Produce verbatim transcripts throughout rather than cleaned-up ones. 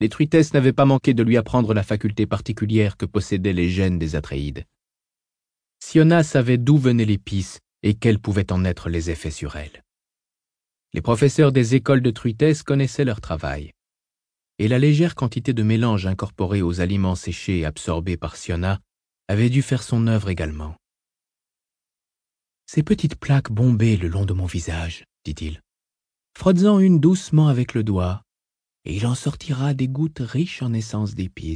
les Truitès n'avaient pas manqué de lui apprendre la faculté particulière que possédaient les gènes des Atréides. Siona savait d'où venaient l'épice et quels pouvaient en être les effets sur elle. Les professeurs des écoles de Truitès connaissaient leur travail, et la légère quantité de mélange incorporée aux aliments séchés et absorbés par Siona avait dû faire son œuvre également. « Ces petites plaques bombées le long de mon visage, dit-il. Frotte-en une doucement avec le doigt, et il en sortira des gouttes riches en essence d'épices. »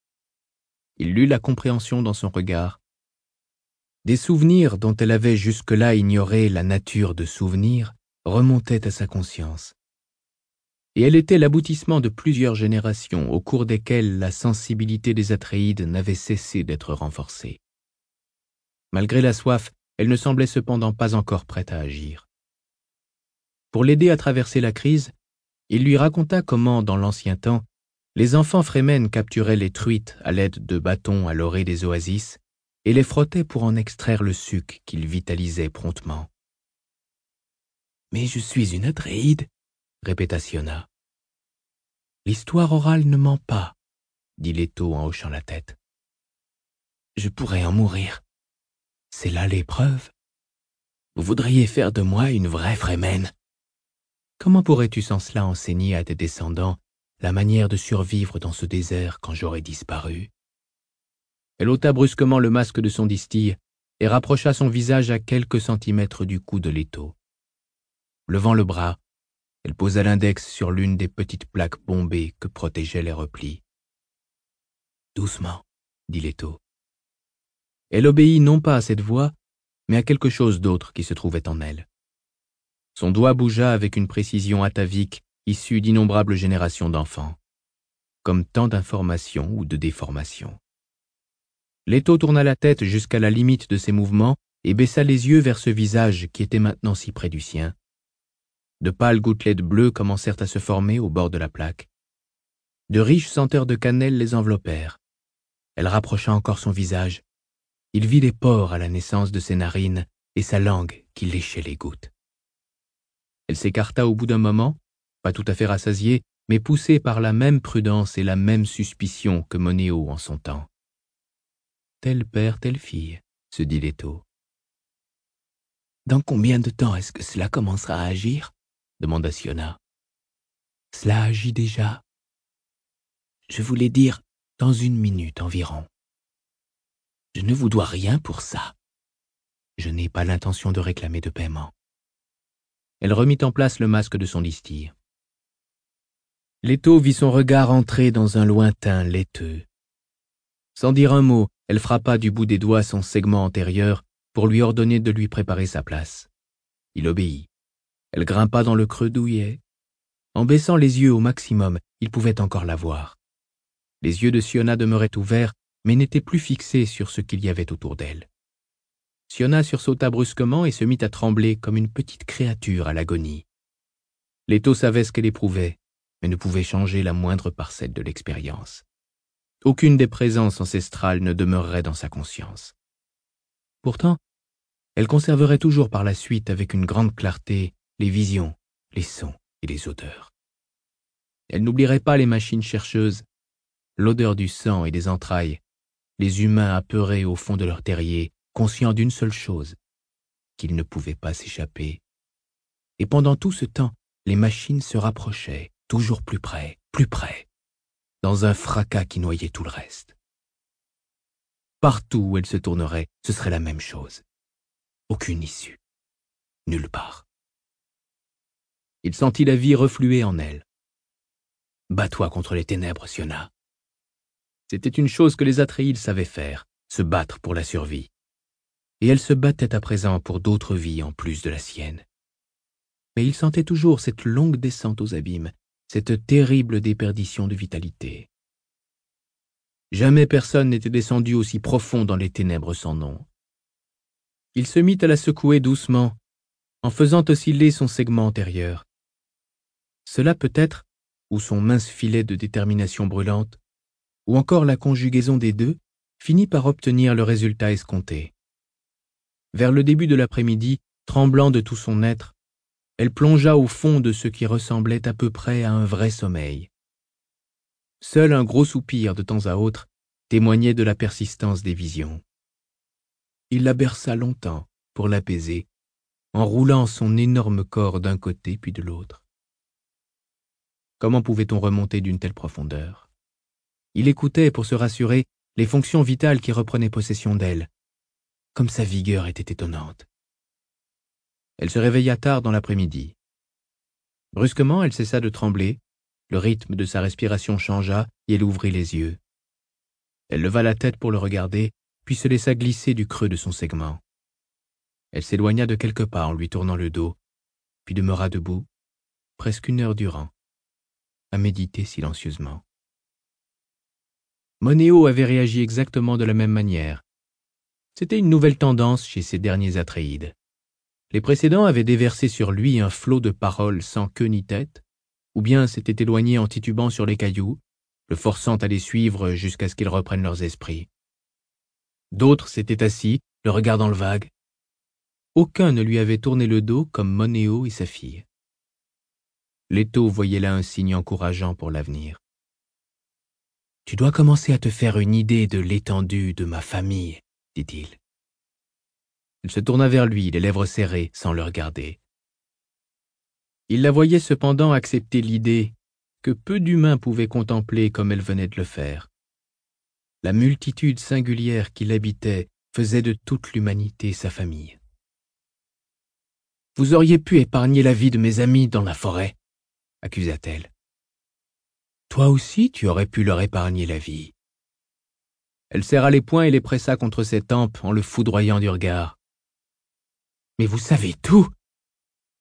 Il lut la compréhension dans son regard. Des souvenirs dont elle avait jusque-là ignoré la nature de souvenirs remontaient à sa conscience. Et elle était l'aboutissement de plusieurs générations au cours desquelles la sensibilité des Atréides n'avait cessé d'être renforcée. Malgré la soif, elle ne semblait cependant pas encore prête à agir. Pour l'aider à traverser la crise, il lui raconta comment, dans l'ancien temps, les enfants Fremen capturaient les truites à l'aide de bâtons à l'orée des oasis et les frottaient pour en extraire le suc qu'ils vitalisaient promptement. « Mais je suis une Atréide, » répéta Siona. « L'histoire orale ne ment pas, » dit Leto en hochant la tête. « Je pourrais en mourir. C'est là l'épreuve. Vous voudriez faire de moi une vraie Fremen. Comment pourrais-tu sans cela enseigner à tes descendants la manière de survivre dans ce désert quand j'aurai disparu ?» Elle ôta brusquement le masque de son distille et rapprocha son visage à quelques centimètres du cou de Leto. Levant le bras, elle posa l'index sur l'une des petites plaques bombées que protégeaient les replis. « Doucement, » dit Leto. Elle obéit non pas à cette voix, mais à quelque chose d'autre qui se trouvait en elle. Son doigt bougea avec une précision atavique issue d'innombrables générations d'enfants, comme tant d'informations ou de déformations. Leto tourna la tête jusqu'à la limite de ses mouvements et baissa les yeux vers ce visage qui était maintenant si près du sien. De pâles gouttelettes bleues commencèrent à se former au bord de la plaque. De riches senteurs de cannelle les enveloppèrent. Elle rapprocha encore son visage. Il vit les pores à la naissance de ses narines et sa langue qui léchait les gouttes. Elle s'écarta au bout d'un moment, pas tout à fait rassasiée, mais poussée par la même prudence et la même suspicion que Monéo en son temps. Tel père, telle fille, se dit Leto. Dans combien de temps est-ce que cela commencera à agir ? Demanda Siona. Cela agit déjà. Je voulais dire dans une minute environ. Je ne vous dois rien pour ça. Je n'ai pas l'intention de réclamer de paiement. Elle remit en place le masque de son distille. Leto vit son regard entrer dans un lointain laiteux. Sans dire un mot, elle frappa du bout des doigts son segment antérieur pour lui ordonner de lui préparer sa place. Il obéit. Elle grimpa dans le creux douillet. En baissant les yeux au maximum, il pouvait encore la voir. Les yeux de Siona demeuraient ouverts, mais n'étaient plus fixés sur ce qu'il y avait autour d'elle. Siona sursauta brusquement et se mit à trembler comme une petite créature à l'agonie. Leto savait ce qu'elle éprouvait, mais ne pouvait changer la moindre parcelle de l'expérience. Aucune des présences ancestrales ne demeurerait dans sa conscience. Pourtant, elle conserverait toujours par la suite avec une grande clarté les visions, les sons et les odeurs. Elle n'oublierait pas les machines chercheuses, l'odeur du sang et des entrailles, les humains apeurés au fond de leur terrier, conscients d'une seule chose, qu'ils ne pouvaient pas s'échapper. Et pendant tout ce temps, les machines se rapprochaient, toujours plus près, plus près, dans un fracas qui noyait tout le reste. Partout où elle se tournerait, ce serait la même chose. Aucune issue. Nulle part. Il sentit la vie refluer en elle. « Bats-toi contre les ténèbres, Siona. » C'était une chose que les Atréides savaient faire, se battre pour la survie. Et elle se battait à présent pour d'autres vies en plus de la sienne. Mais il sentait toujours cette longue descente aux abîmes, cette terrible déperdition de vitalité. Jamais personne n'était descendu aussi profond dans les ténèbres sans nom. Il se mit à la secouer doucement, en faisant osciller son segment antérieur. Cela peut-être, ou son mince filet de détermination brûlante, ou encore la conjugaison des deux, finit par obtenir le résultat escompté. Vers le début de l'après-midi, tremblant de tout son être, elle plongea au fond de ce qui ressemblait à peu près à un vrai sommeil. Seul un gros soupir de temps à autre témoignait de la persistance des visions. Il la berça longtemps pour l'apaiser, en roulant son énorme corps d'un côté puis de l'autre. Comment pouvait-on remonter d'une telle profondeur? Il écoutait, pour se rassurer, les fonctions vitales qui reprenaient possession d'elle. Comme sa vigueur était étonnante. Elle se réveilla tard dans l'après-midi. Brusquement, elle cessa de trembler, le rythme de sa respiration changea et elle ouvrit les yeux. Elle leva la tête pour le regarder, puis se laissa glisser du creux de son segment. Elle s'éloigna de quelques pas en lui tournant le dos, puis demeura debout, presque une heure durant, à méditer silencieusement. Monéo avait réagi exactement de la même manière. C'était une nouvelle tendance chez ces derniers Atréides. Les précédents avaient déversé sur lui un flot de paroles sans queue ni tête, ou bien s'étaient éloignés en titubant sur les cailloux, le forçant à les suivre jusqu'à ce qu'ils reprennent leurs esprits. D'autres s'étaient assis, le regard dans le vague. Aucun ne lui avait tourné le dos comme Monéo et sa fille. Leto voyait là un signe encourageant pour l'avenir. « Tu dois commencer à te faire une idée de l'étendue de ma famille, » dit-il. Elle se tourna vers lui, les lèvres serrées, sans le regarder. Il la voyait cependant accepter l'idée que peu d'humains pouvaient contempler comme elle venait de le faire. La multitude singulière qui l'habitait faisait de toute l'humanité sa famille. « Vous auriez pu épargner la vie de mes amis dans la forêt, » accusa-t-elle. « Toi aussi, tu aurais pu leur épargner la vie. » Elle serra les poings et les pressa contre ses tempes en le foudroyant du regard. « Mais vous savez tout, Siona. »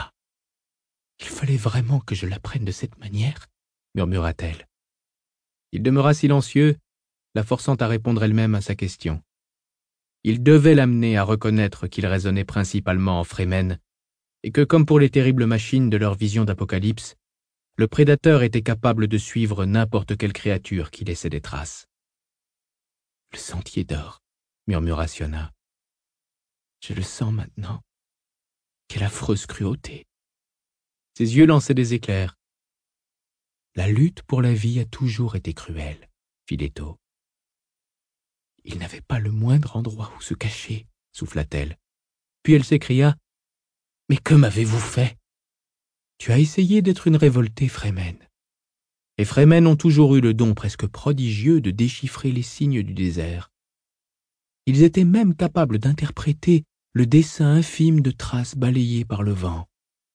« Il fallait vraiment que je l'apprenne de cette manière, » murmura-t-elle. Il demeura silencieux, la forçant à répondre elle-même à sa question. Il devait l'amener à reconnaître qu'il raisonnait principalement en Fremen, et que, comme pour les terribles machines de leur vision d'apocalypse, le prédateur était capable de suivre n'importe quelle créature qui laissait des traces. « Le sentier d'or, » murmura Siona. « Je le sens maintenant. Quelle affreuse cruauté. » Ses yeux lançaient des éclairs. « La lutte pour la vie a toujours été cruelle, » fit Leto. « Il n'avait pas le moindre endroit où se cacher, » souffla-t-elle. Puis elle s'écria. « Mais que m'avez-vous fait? Tu as essayé d'être une révoltée Fremen. Les Fremen ont toujours eu le don presque prodigieux de déchiffrer les signes du désert. Ils étaient même capables d'interpréter le dessin infime de traces balayées par le vent. »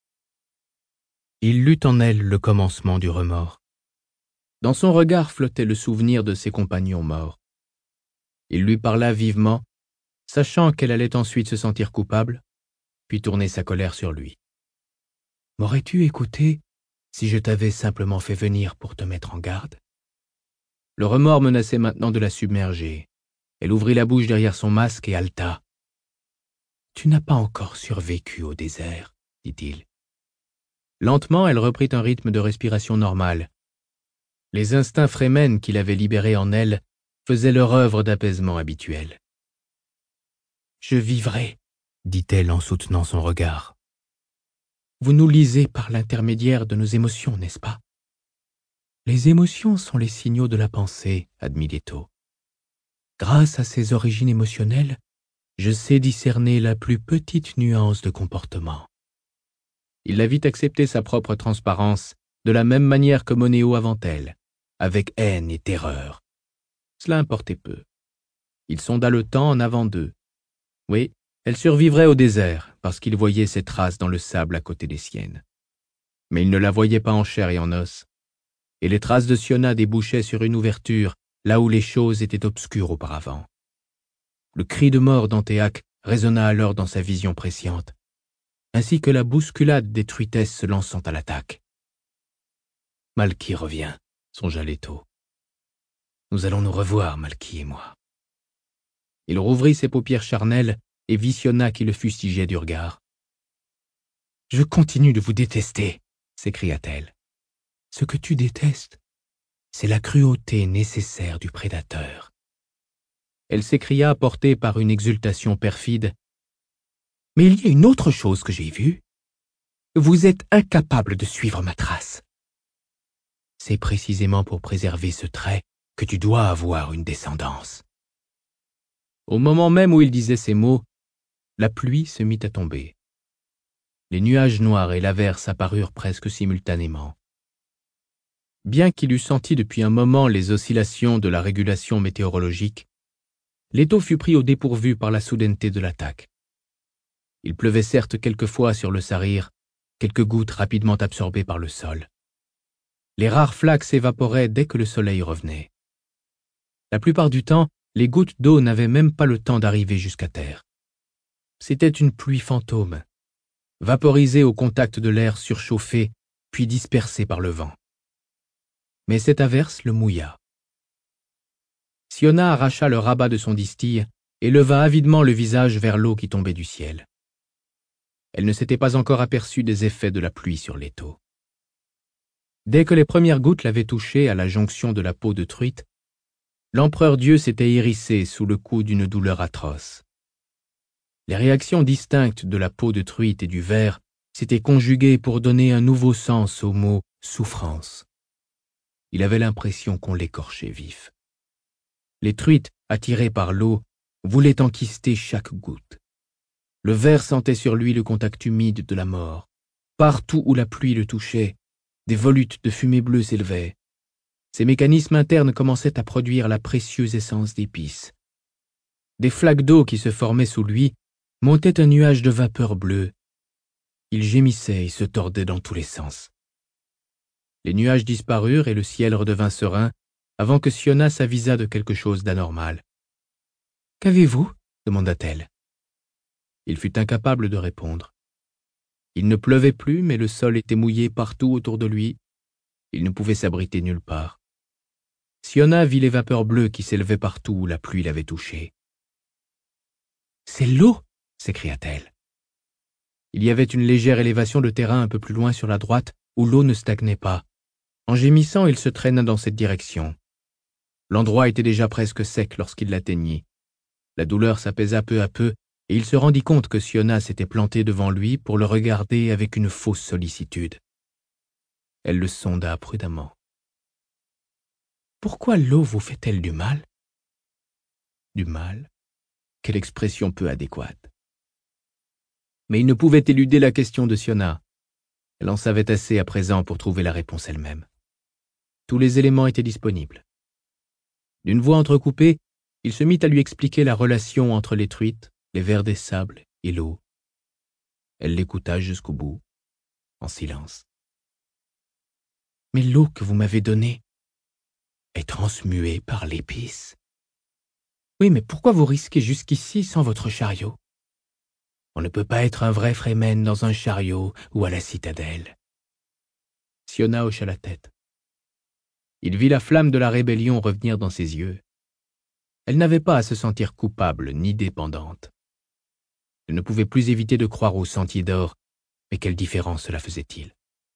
Il lut en elle le commencement du remords. Dans son regard flottait le souvenir de ses compagnons morts. Il lui parla vivement, sachant qu'elle allait ensuite se sentir coupable, puis tourner sa colère sur lui. « M'aurais-tu écouté si je t'avais simplement fait venir pour te mettre en garde ?» Le remords menaçait maintenant de la submerger. Elle ouvrit la bouche derrière son masque et haleta. « Tu n'as pas encore survécu au désert, » dit-il. Lentement, elle reprit un rythme de respiration normal. Les instincts Fremen qu'il avait libérés en elle faisaient leur œuvre d'apaisement habituel. « Je vivrai, » dit-elle en soutenant son regard. « Vous nous lisez par l'intermédiaire de nos émotions, n'est-ce pas? » « Les émotions sont les signaux de la pensée, » admit Leto. « Grâce à ces origines émotionnelles, je sais discerner la plus petite nuance de comportement. » Il la vit accepter sa propre transparence de la même manière que Monéo avant elle, avec haine et terreur. Cela importait peu. Il sonda le temps en avant d'eux. Oui, elle survivrait au désert parce qu'il voyait ses traces dans le sable à côté des siennes. Mais il ne la voyait pas en chair et en os, et les traces de Siona débouchaient sur une ouverture là où les choses étaient obscures auparavant. Le cri de mort d'Antéac résonna alors dans sa vision presciente, ainsi que la bousculade des truitesses se lançant à l'attaque. « Malky revient, » songea Leto. « Nous allons nous revoir, Malky et moi. » Il rouvrit ses paupières charnelles et visionna qui le fustigeait du regard. « Je continue de vous détester, » s'écria-t-elle. « Ce que tu détestes, c'est la cruauté nécessaire du prédateur. » Elle s'écria, portée par une exultation perfide. « Mais il y a une autre chose que j'ai vue. Vous êtes incapable de suivre ma trace. » C'est précisément pour préserver ce trait que tu dois avoir une descendance. » Au moment même où il disait ces mots, la pluie se mit à tomber. Les nuages noirs et l'averse apparurent presque simultanément. Bien qu'il eût senti depuis un moment les oscillations de la régulation météorologique, l'étau fut pris au dépourvu par la soudaineté de l'attaque. Il pleuvait certes quelquefois sur le Sarir, quelques gouttes rapidement absorbées par le sol. Les rares flaques s'évaporaient dès que le soleil revenait. La plupart du temps, les gouttes d'eau n'avaient même pas le temps d'arriver jusqu'à terre. C'était une pluie fantôme, vaporisée au contact de l'air surchauffé, puis dispersée par le vent. Mais cette averse le mouilla. Siona arracha le rabat de son distille et leva avidement le visage vers l'eau qui tombait du ciel. Elle ne s'était pas encore aperçue des effets de la pluie sur l'étau. Dès que les premières gouttes l'avaient touchée à la jonction de la peau de truite, l'empereur Dieu s'était hérissé sous le coup d'une douleur atroce. Les réactions distinctes de la peau de truite et du ver s'étaient conjuguées pour donner un nouveau sens au mot « souffrance ». Il avait l'impression qu'on l'écorchait vif. Les truites, attirées par l'eau, voulaient enquister chaque goutte. Le ver sentait sur lui le contact humide de la mort. Partout où la pluie le touchait, des volutes de fumée bleue s'élevaient. Ses mécanismes internes commençaient à produire la précieuse essence d'épices. Des flaques d'eau qui se formaient sous lui montaient un nuage de vapeur bleue. Il gémissait et se tordait dans tous les sens. Les nuages disparurent et le ciel redevint serein avant que Siona s'avisât de quelque chose d'anormal. « Qu'avez-vous » demanda-t-elle. Il fut incapable de répondre. Il ne pleuvait plus, mais le sol était mouillé partout autour de lui. Il ne pouvait s'abriter nulle part. Siona vit les vapeurs bleues qui s'élevaient partout où la pluie l'avait touché. « C'est l'eau !» s'écria-t-elle. Il y avait une légère élévation de terrain un peu plus loin sur la droite où l'eau ne stagnait pas. En gémissant, il se traîna dans cette direction. L'endroit était déjà presque sec lorsqu'il l'atteignit. La douleur s'apaisa peu à peu et il se rendit compte que Siona s'était plantée devant lui pour le regarder avec une fausse sollicitude. Elle le sonda prudemment. « Pourquoi l'eau vous fait-elle du mal ?»« Du mal ? Quelle expression peu adéquate. » Mais il ne pouvait éluder la question de Siona. Elle en savait assez à présent pour trouver la réponse elle-même. Tous les éléments étaient disponibles. D'une voix entrecoupée, il se mit à lui expliquer la relation entre les truites, les vers des sables et l'eau. Elle l'écouta jusqu'au bout, en silence. « Mais l'eau que vous m'avez donnée est transmuée par l'épice. »« Oui, mais pourquoi vous risquez jusqu'ici sans votre chariot ? On ne peut pas être un vrai Fremen dans un chariot ou à la citadelle. » Siona hocha la tête. Il vit la flamme de la rébellion revenir dans ses yeux. Elle n'avait pas à se sentir coupable ni dépendante. Elle ne pouvait plus éviter de croire au sentier d'or, mais quelle différence cela faisait-il?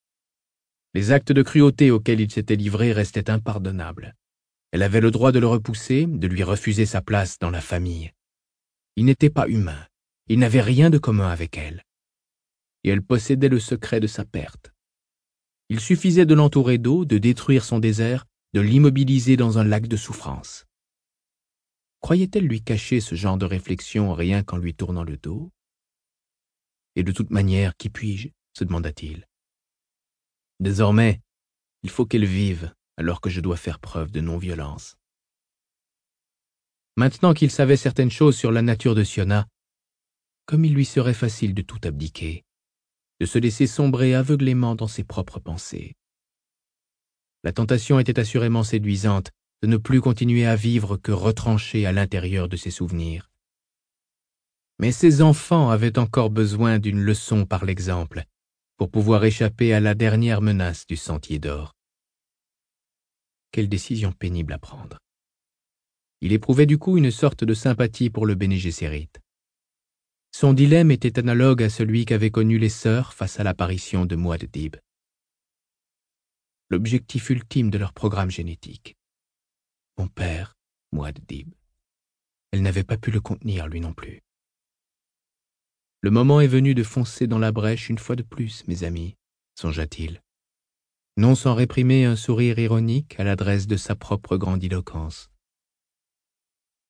Les actes de cruauté auxquels il s'était livré restaient impardonnables. Elle avait le droit de le repousser, de lui refuser sa place dans la famille. Il n'était pas humain, il n'avait rien de commun avec elle. Et elle possédait le secret de sa perte. Il suffisait de l'entourer d'eau, de détruire son désert, de l'immobiliser dans un lac de souffrance. Croyait-elle lui cacher ce genre de réflexion rien qu'en lui tournant le dos? Et de toute manière, qui puis-je? Se demanda-t-il. Désormais, il faut qu'elle vive, alors que je dois faire preuve de non-violence. Maintenant qu'il savait certaines choses sur la nature de Siona, comme il lui serait facile de tout abdiquer, de se laisser sombrer aveuglément dans ses propres pensées. La tentation était assurément séduisante de ne plus continuer à vivre que retranché à l'intérieur de ses souvenirs. Mais ses enfants avaient encore besoin d'une leçon par l'exemple pour pouvoir échapper à la dernière menace du sentier d'or. Quelle décision pénible à prendre. Il éprouvait du coup une sorte de sympathie pour le Béné Gessérit. Son dilemme était analogue à celui qu'avaient connu les sœurs face à l'apparition de Muad'Dib. L'objectif ultime de leur programme génétique. Mon père, Muad'Dib. Elle n'avait pas pu le contenir, lui non plus. Le moment est venu de foncer dans la brèche une fois de plus, mes amis, songea-t-il. non sans réprimer un sourire ironique à l'adresse de sa propre grandiloquence.